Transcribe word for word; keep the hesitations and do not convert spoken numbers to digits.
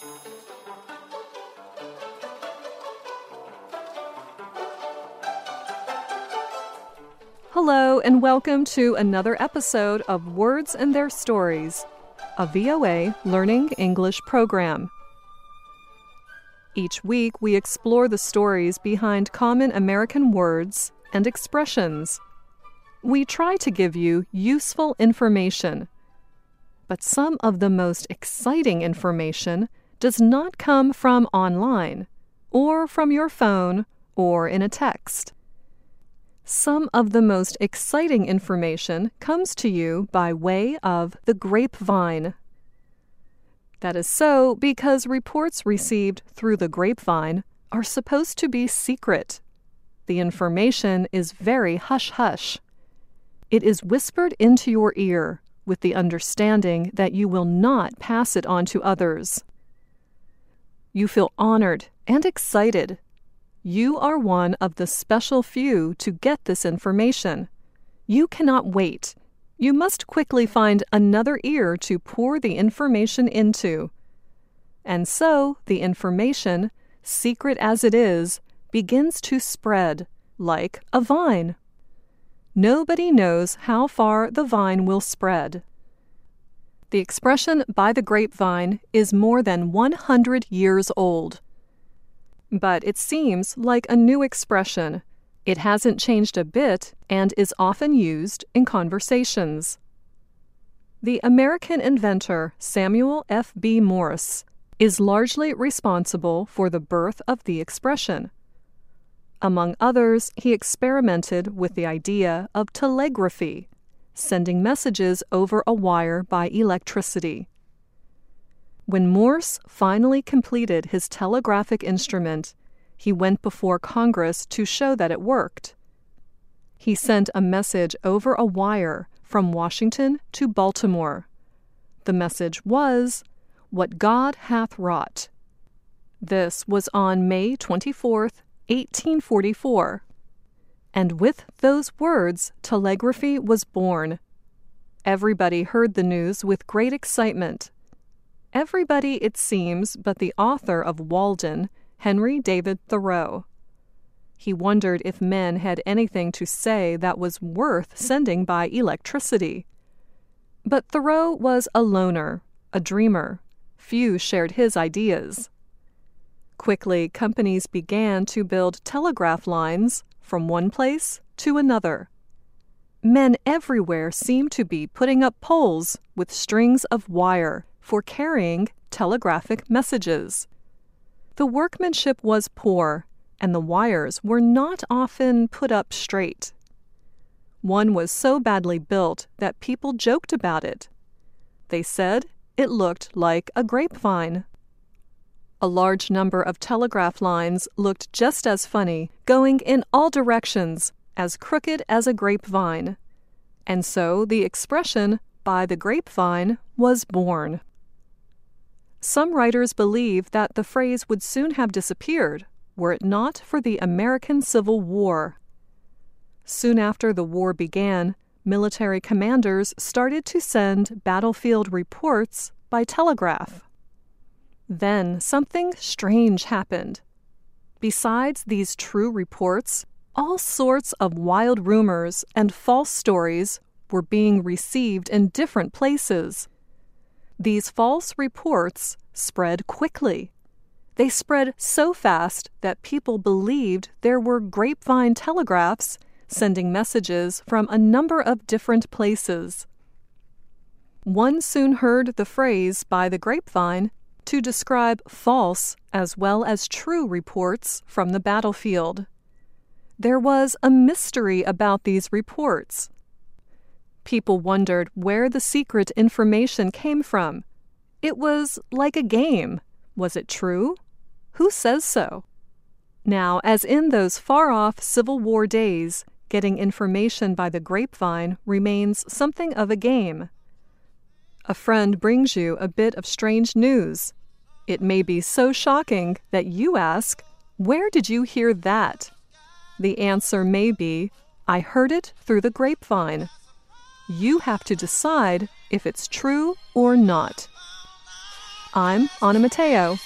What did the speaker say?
Hello, and welcome to another episode of Words and Their Stories, a V O A Learning English program. Each week, we explore the stories behind common American words and expressions. We try to give you useful information, but some of the most exciting information does not come from online, or from your phone, or in a text. Some of the most exciting information comes to you by way of the grapevine. That is so because reports received through the grapevine are supposed to be secret. The information is very hush-hush. It is whispered into your ear with the understanding that you will not pass it on to others. You feel honored and excited. You are one of the special few to get this information. You cannot wait. You must quickly find another ear to pour the information into. And so the information, secret as it is, begins to spread like a vine. Nobody knows how far the vine will spread. The expression "by the grapevine" is more than one hundred years old. But it seems like a new expression. It hasn't changed a bit and is often used in conversations. The American inventor Samuel F B Morse is largely responsible for the birth of the expression. Among others, he experimented with the idea of telegraphy, sending messages over a wire by electricity. When Morse finally completed his telegraphic instrument, he went before Congress to show that it worked. He sent a message over a wire from Washington to Baltimore. The message was, "What God hath wrought." This was on May twenty-fourth, eighteen forty-four. And with those words, telegraphy was born. Everybody heard the news with great excitement. Everybody, it seems, but the author of Walden, Henry David Thoreau. He wondered if men had anything to say that was worth sending by electricity. But Thoreau was a loner, a dreamer. Few shared his ideas. Quickly, companies began to build telegraph lines from one place to another. Men everywhere seemed to be putting up poles with strings of wire for carrying telegraphic messages. The workmanship was poor, and the wires were not often put up straight. One was so badly built that people joked about it. They said it looked like a grapevine. A large number of telegraph lines looked just as funny, going in all directions, as crooked as a grapevine. And so the expression, "by the grapevine," was born. Some writers believe that the phrase would soon have disappeared were it not for the American Civil War. Soon after the war began, military commanders started to send battlefield reports by telegraph. Then something strange happened. Besides these true reports, all sorts of wild rumors and false stories were being received in different places. These false reports spread quickly. They spread so fast that people believed there were grapevine telegraphs sending messages from a number of different places. One soon heard the phrase "by the grapevine" to describe false as well as true reports from the battlefield. There was a mystery about these reports. People wondered where the secret information came from. It was like a game. Was it true? Who says so? Now, as in those far-off Civil War days, getting information by the grapevine remains something of a game. A friend brings you a bit of strange news. It may be so shocking that you ask, "Where did you hear that?" The answer may be, "I heard it through the grapevine." You have to decide if it's true or not. I'm Anna Matteo.